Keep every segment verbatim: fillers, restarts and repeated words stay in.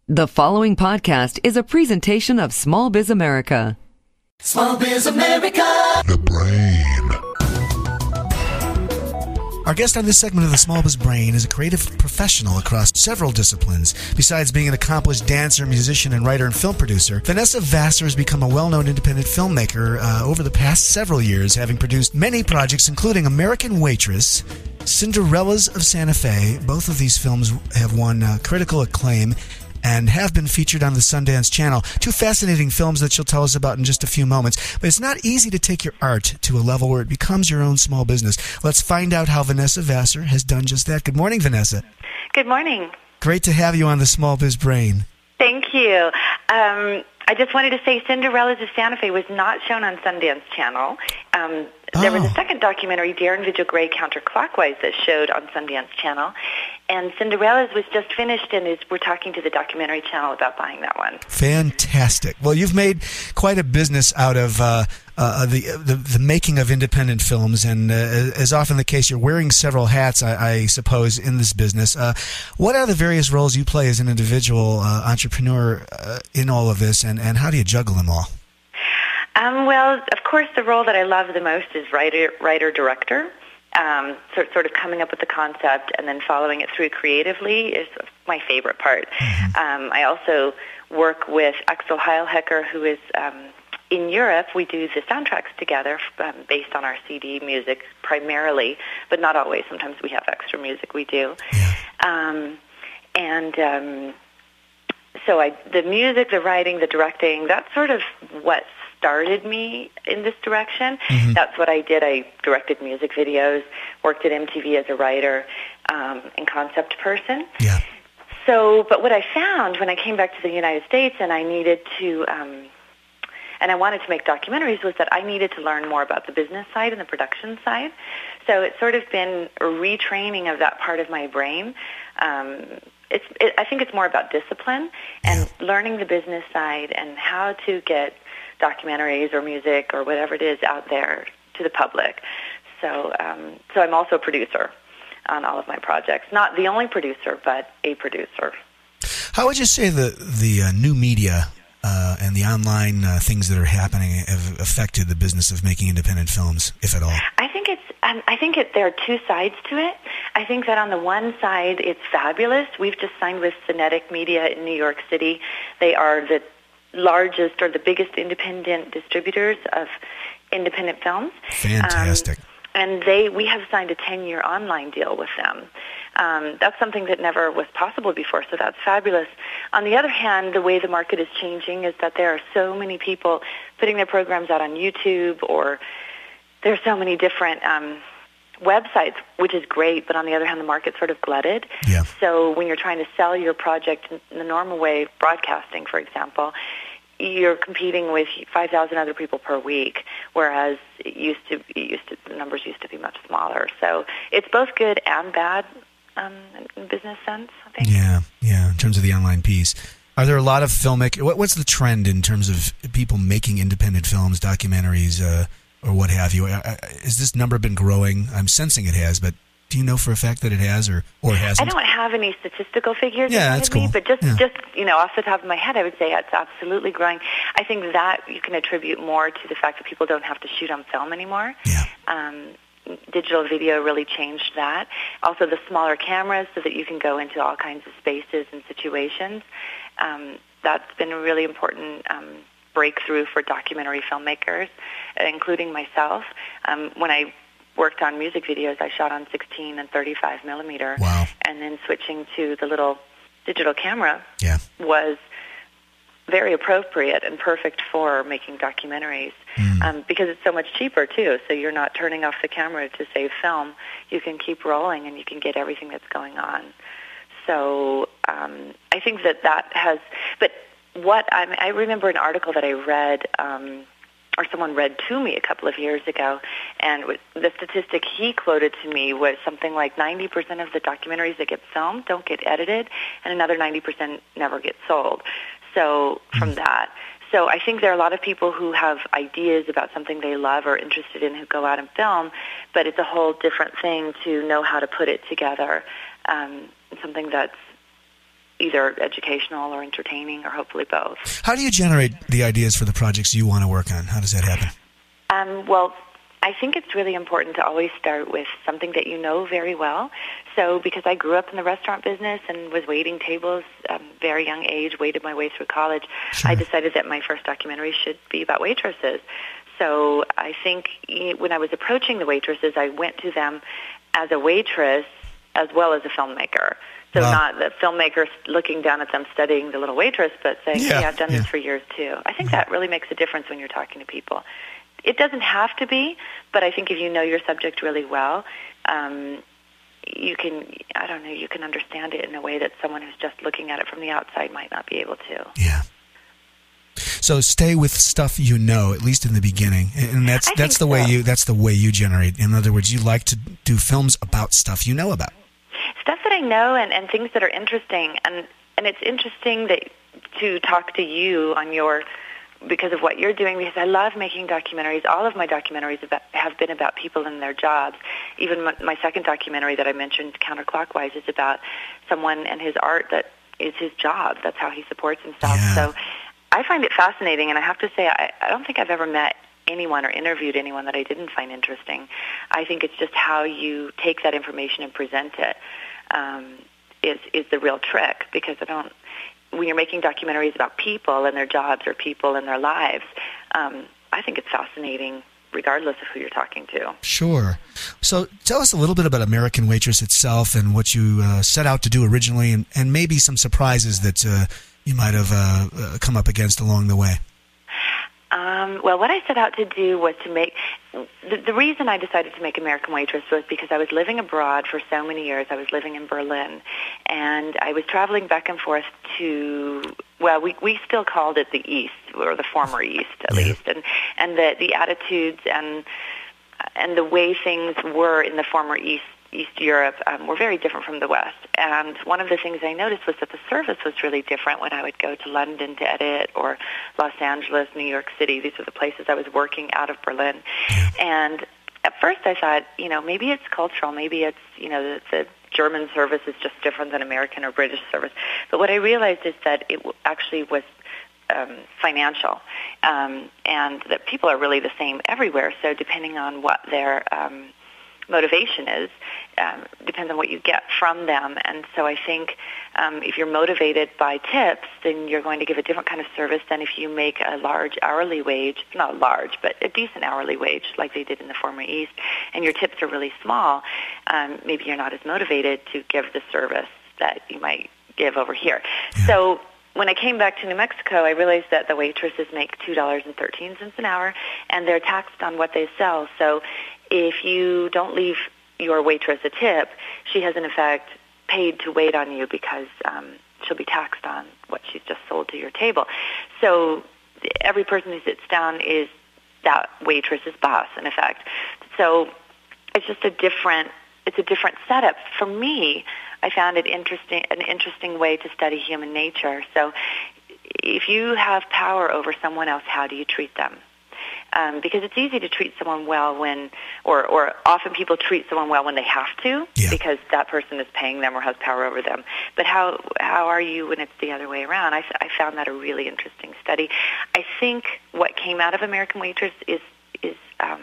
The following podcast is a presentation of Small Biz America. Small Biz America. The Brain. Our guest on this segment of the Small Biz Brain is a creative professional across several disciplines. Besides being an accomplished dancer, musician, and writer and film producer, Vanessa Vassar has become a well-known independent filmmaker uh, over the past several years, having produced many projects, including American Waitress, Cinderella's of Santa Fe. Both of these films have won uh, critical acclaim and have been featured on the Sundance Channel. Two fascinating films that she'll tell us about in just a few moments. But it's not easy to take your art to a level where it becomes your own small business. Let's find out how Vanessa Vassar has done just that. Good morning, Vanessa. Good morning. Great to have you on the Small Biz Brain. Thank you. Um, I just wanted to say Cinderella's of Santa Fe was not shown on Sundance Channel. Um, there Oh. was a second documentary, Darren Vigil Gray Counterclockwise, that showed on Sundance Channel. And Cinderella's was just finished, and is, we're talking to the documentary channel about buying that one. Fantastic. Well, you've made quite a business out of uh, uh, the, the the making of independent films, and uh, as often the case, you're wearing several hats, I, I suppose, in this business. Uh, what are the various roles you play as an individual uh, entrepreneur uh, in all of this, and, and how do you juggle them all? Um, well, of course, the role that I love the most is writer, writer, director. Um, sort, sort of coming up with the concept and then following it through creatively is my favorite part. Mm-hmm. Um, I also work with Axel Heilhecker, who is um, in Europe. We do the soundtracks together um, based on our C D music primarily, but not always. Sometimes we have extra music we do. Yeah. Um, and um, so I, the music, the writing, the directing, that's sort of what started me in this direction. Mm-hmm. That's what I did. I directed music videos, worked at M T V as a writer um, and concept person. Yeah. So, but what I found when I came back to the United States and I needed to, um, and I wanted to make documentaries, was that I needed to learn more about the business side and the production side. So it's sort of been a retraining of that part of my brain. Um, it's, it, I think it's more about discipline and Yeah. learning the business side and how to get documentaries or music or whatever it is out there to the public. So, um, so I'm also a producer on all of my projects. Not the only producer, but a producer. How would you say the the uh, new media uh, and the online uh, things that are happening have affected the business of making independent films, if at all? I think it's. Um, I think it, there are two sides to it. I think that on the one side, it's fabulous. We've just signed with Cinetic Media in New York City. They are the largest or the biggest independent distributors of independent films. Fantastic. Um, and they, we have signed a ten-year online deal with them. Um, that's something that never was possible before, so that's fabulous. On the other hand, the way the market is changing is that there are so many people putting their programs out on YouTube, or there are so many different um, websites, which is great, but on the other hand, the market's sort of glutted. Yeah. So when you're trying to sell your project in the normal way, broadcasting, for example, you're competing with five thousand other people per week, whereas it used to, it used to, the numbers used to be much smaller. So it's both good and bad um, in business sense, I think. Yeah, yeah, in terms of the online piece. Are there a lot of filmmakers? What, what's the trend in terms of people making independent films, documentaries, uh, or what have you? Has this number been growing? I'm sensing it has, but do you know for a fact that it has, or, or hasn't? I don't have any statistical figures Yeah, in front that's of me, cool. but just, Yeah. just you know, off the top of my head, I would say it's absolutely growing. I think that you can attribute more to the fact that people don't have to shoot on film anymore. Yeah. Um, digital video really changed that. Also, the smaller cameras so that you can go into all kinds of spaces and situations. Um, that's been a really important um, breakthrough for documentary filmmakers, including myself. Um, when I worked on music videos, I shot on sixteen and thirty-five millimeter. Wow. And then switching to the little digital camera Yeah. was very appropriate and perfect for making documentaries Mm. um, because it's so much cheaper, too. So you're not turning off the camera to save film. You can keep rolling and you can get everything that's going on. So um, I think that that has... But what I'm, I remember an article that I read... Um, or someone read to me a couple of years ago, and the statistic he quoted to me was something like ninety percent of the documentaries that get filmed don't get edited, and another ninety percent never get sold. So from that, so I think there are a lot of people who have ideas about something they love or interested in who go out and film, but it's a whole different thing to know how to put it together, um, something that's either educational or entertaining or hopefully both. How do you generate the ideas for the projects you want to work on? How does that happen? Um, well, I think it's really important to always start with something that you know very well. So because I grew up in the restaurant business and was waiting tables at a very young age, waited my way through college, Sure. I decided that my first documentary should be about waitresses. So I think when I was approaching the waitresses, I went to them as a waitress as well as a filmmaker. So Wow. not the filmmaker looking down at them studying the little waitress, but saying, Yeah, hey, I've done yeah. this for years too. I think that really makes a difference when you're talking to people. It doesn't have to be, but I think if you know your subject really well, um, you can, I don't know, you can understand it in a way that someone who's just looking at it from the outside might not be able to. Yeah. So stay with stuff you know, at least in the beginning, and that's I that's think the way so. you that's the way you generate. In other words, you like to do films about stuff you know about. Stuff that I know and, and things that are interesting, and and it's interesting that to talk to you on your because of what you're doing, because I love making documentaries. All of my documentaries about, have been about people and their jobs. Even my, my second documentary that I mentioned, Counterclockwise, is about someone and his art that is his job. That's how he supports himself. Yeah. So I find it fascinating, and I have to say, I, I don't think I've ever met anyone or interviewed anyone that I didn't find interesting. I think it's just how you take that information and present it um, is is the real trick, because I don't... when you're making documentaries about people and their jobs or people and their lives, um, I think it's fascinating regardless of who you're talking to. Sure. So tell us a little bit about American Waitress itself and what you uh, set out to do originally, and, and maybe some surprises that uh, you might have uh, uh, come up against along the way. Um, well, what I set out to do was to make... The, the reason I decided to make American Waitress was because I was living abroad for so many years. I was living in Berlin, and I was traveling back and forth to... Well, we, we still called it the East, or the former East, at Yeah. least. And, and the, the attitudes and, and the way things were in the former East, East Europe um, were very different from the West. And one of the things I noticed was that the service was really different when I would go to London to edit, or Los Angeles, New York City. These are the places I was working out of Berlin. And at first I thought, you know, maybe it's cultural. Maybe it's, you know, the, the German service is just different than American or British service. But what I realized is that it w- actually was um, financial, um, and that people are really the same everywhere. So depending on what their... Um, motivation is, um, depends on what you get from them. And so I think um, if you're motivated by tips, then you're going to give a different kind of service than if you make a large hourly wage, not large, but a decent hourly wage like they did in the former East, and your tips are really small. Um, maybe you're not as motivated to give the service that you might give over here. Yeah. So when I came back to New Mexico, I realized that the waitresses make two dollars and thirteen cents an hour, and they're taxed on what they sell. So if you don't leave your waitress a tip, she has, in effect, paid to wait on you because um, she'll be taxed on what she's just sold to your table. So every person who sits down is that waitress's boss, in effect. So it's just a different, it's a different setup. For me, I found it interesting, an interesting way to study human nature. So if you have power over someone else, how do you treat them? Um, because it's easy to treat someone well when, or, or often people treat someone well when they have to, Yeah. because that person is paying them or has power over them. But how how are you when it's the other way around? I, I found that a really interesting study. I think what came out of American Waitress is is um,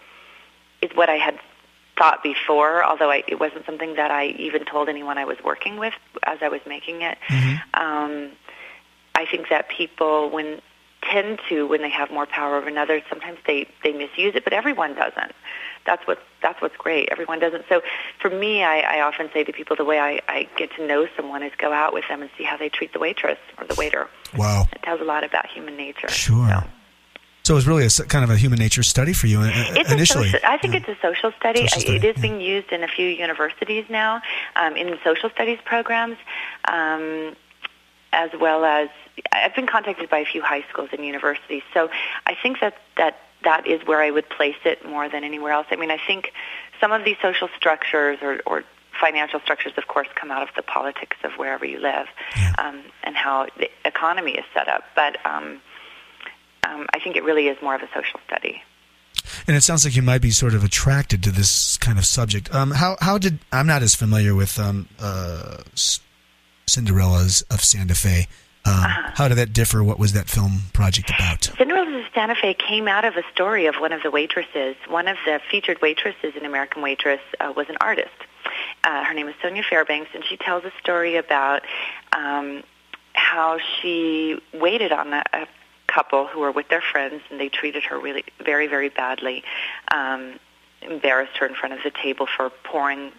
is what I had thought before, although I, it wasn't something that I even told anyone I was working with as I was making it. Mm-hmm. Um, I think that people, when tend to, when they have more power over another, sometimes they, they misuse it, but everyone doesn't. That's what that's what's great. Everyone doesn't. So for me, I, I often say to people, the way I, I get to know someone is go out with them and see how they treat the waitress or the waiter. Wow. It tells a lot about human nature. Sure. So. So it was really a s- kind of a human nature study for you uh, It's initially. A social, I think Yeah. it's a social study. Social study, It is yeah. being used in a few universities now, um, in social studies programs, um, as well as I've been contacted by a few high schools and universities. So I think that, that that is where I would place it more than anywhere else. I mean, I think some of these social structures or, or financial structures, of course, come out of the politics of wherever you live, Yeah. um, and how the economy is set up. But um, um, I think it really is more of a social study. And it sounds like you might be sort of attracted to this kind of subject. Um, how how did I'm not as familiar with um, uh, s- Cinderellas of Santa Fe. Um, uh-huh. How did that differ? What was that film project about? Cinderellas of Santa Fe came out of a story of one of the waitresses. One of the featured waitresses in American Waitress uh, was an artist. Uh, her name is Sonia Fairbanks, and she tells a story about um, how she waited on a, a couple who were with their friends, and they treated her really very, very badly, um, embarrassed her in front of the table for pouring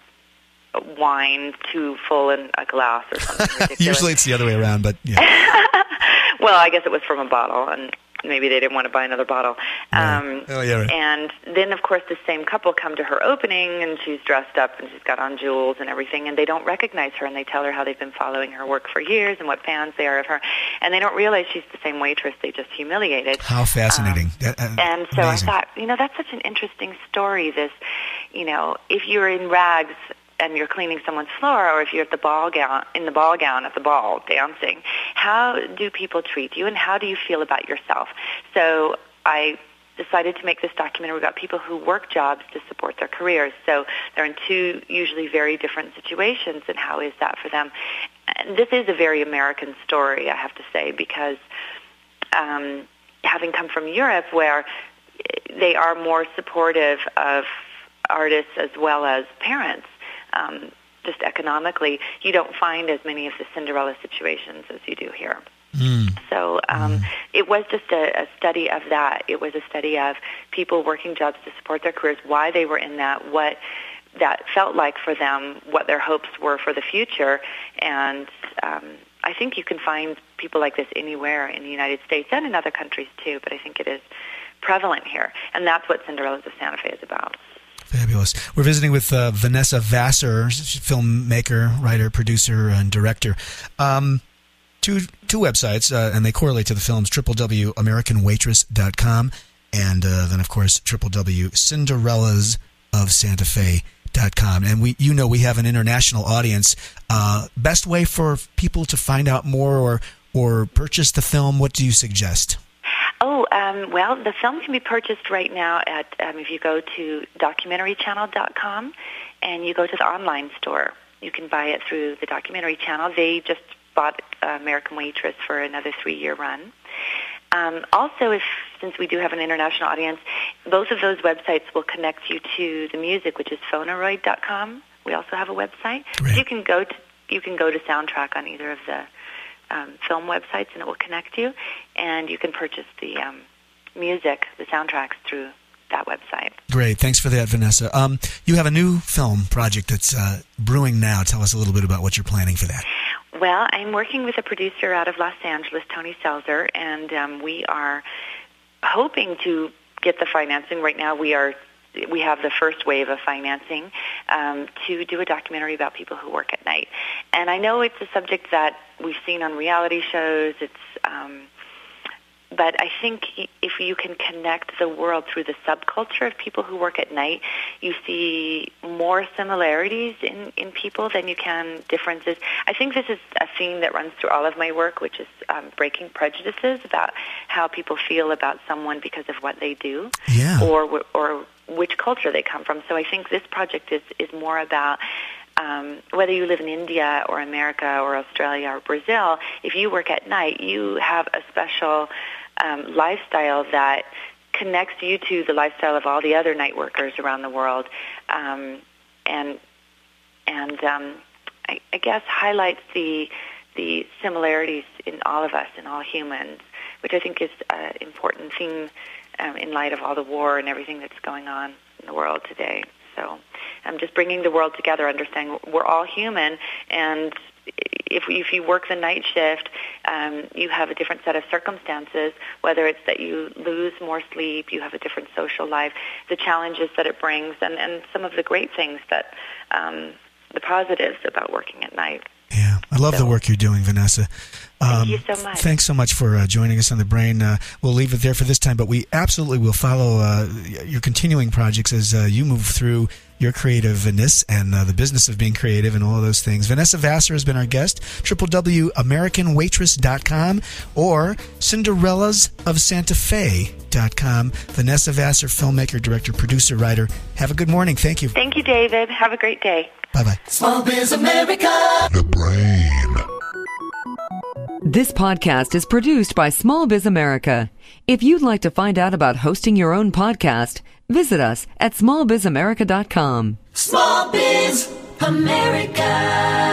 wine too full in a glass or something ridiculous. Usually it's the other way around, but yeah. Well, I guess it was from a bottle, and maybe they didn't want to buy another bottle. Right. Um, oh, yeah, right. And then, of course, the same couple come to her opening, and she's dressed up, and she's got on jewels and everything, and they don't recognize her, and they tell her how they've been following her work for years and what fans they are of her, and they don't realize she's the same waitress they just humiliated. How fascinating. Um, that, uh, and so amazing. I thought, you know, that's such an interesting story, this, you know, if you're in rags and you're cleaning someone's floor, or if you're at the ball gown, in the ball gown at the ball dancing, how do people treat you, and how do you feel about yourself? So I decided to make this documentary about people who work jobs to support their careers. So they're in two usually very different situations, and how is that for them? And this is a very American story, I have to say, because um, having come from Europe, where they are more supportive of artists as well as parents, Um, just economically, you don't find as many of the Cinderella situations as you do here. Mm. So um, mm. it was just a, a study of that. It was a study of people working jobs to support their careers, why they were in that, what that felt like for them, what their hopes were for the future. And um, I think you can find people like this anywhere in the United States and in other countries too, but I think it is prevalent here. And that's what Cinderellas of Santa Fe is about. Fabulous. We're visiting with uh, Vanessa Vassar, filmmaker, writer, producer, and director. Um, two two websites, uh, and they correlate to the films, w w w dot american waitress dot com, and uh, then, of course, w w w dot cinderellas of santa fe dot com. And we, you know, we have an international audience. Uh, best way for people to find out more or, or purchase the film, what do you suggest? Oh, um, well, the film can be purchased right now at, um, if you go to documentary channel dot com and you go to the online store. You can buy it through the Documentary Channel. They just bought uh, American Waitress for another three-year run. Um, also, if since we do have an international audience, both of those websites will connect you to the music, which is phonaroid dot com. We also have a website. Right. So you can go to you can go to Soundtrack on either of the Um, film websites, and it will connect you, and you can purchase the um, music, the soundtracks, through that website. Great. Thanks for that, Vanessa. Um, you have a new film project that's uh, brewing now. Tell us a little bit about what you're planning for that. Well, I'm working with a producer out of Los Angeles, Tony Selzer, and um, we are hoping to get the financing. Right now we are we have the first wave of financing um, to do a documentary about people who work at night. And I know it's a subject that we've seen on reality shows. It's, um, but I think if you can connect the world through the subculture of people who work at night, you see more similarities in, in people than you can differences. I think this is a theme that runs through all of my work, which is um, breaking prejudices about how people feel about someone because of what they do, yeah. or or which culture they come from. So I think this project is, is more about um, whether you live in India or America or Australia or Brazil, if you work at night, you have a special um, lifestyle that connects you to the lifestyle of all the other night workers around the world, um, and and um, I, I guess highlights the the similarities in all of us, in all humans, which I think is an important theme Um, in light of all the war and everything that's going on in the world today. So I'm just bringing the world together, understanding we're all human, and if, if you work the night shift, um, you have a different set of circumstances, whether it's that you lose more sleep, you have a different social life, the challenges that it brings, and, and some of the great things that, um, the positives about working at night. Yeah, I love so. the work you're doing, Vanessa. Um, Thank you so much. Thanks so much for uh, joining us on The Brain. Uh, we'll leave it there for this time, but we absolutely will follow uh, your continuing projects as uh, you move through your creativeness and uh, the business of being creative and all of those things. Vanessa Vassar has been our guest. w w w dot american waitress dot com or cinderellas of santa fe dot com. Vanessa Vassar, filmmaker, director, producer, writer. Have a good morning. Thank you. Thank you, David. Have a great day. Bye-bye. Small Biz America. The Brain. This podcast is produced by Small Biz America. If you'd like to find out about hosting your own podcast, visit us at small biz america dot com. Small Biz America.